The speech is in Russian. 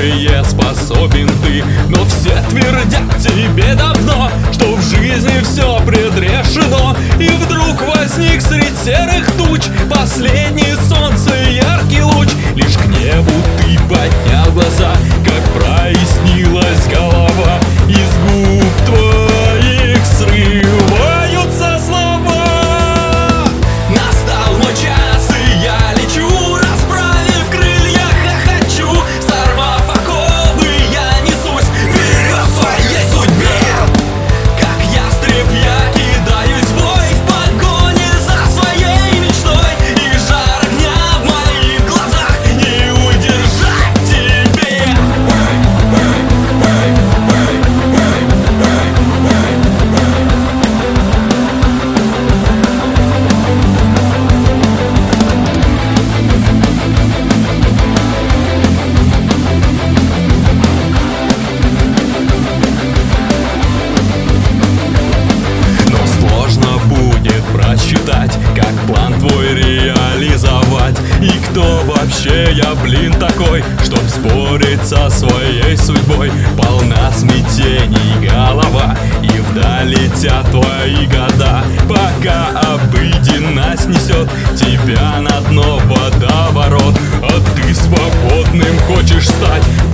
многое способен ты. Но все твердят тебе давно, что в жизни все предрешено. И вдруг возник средь серых туч последний солнце яркий луч. Лишь к небу ты поднял глаза, как прояснилась голова. Из губ твоих срываются слова. Настал мой час, и я лечу, расправив крылья, хохочу. Сорвав оковы, я несусь вперед в своей судьбе. Как ястреб я кидаюсь в бой в погоне за своей мечтой. И жар огня в моих глазах не удержать тебе. Просчитать, как план твой реализовать. И кто вообще я, блин, такой, чтоб спорить со своей судьбой? Полна смятений голова, и вдаль летят твои года. Пока обыденность несет тебя на дно водоворот, а ты свободным хочешь стать.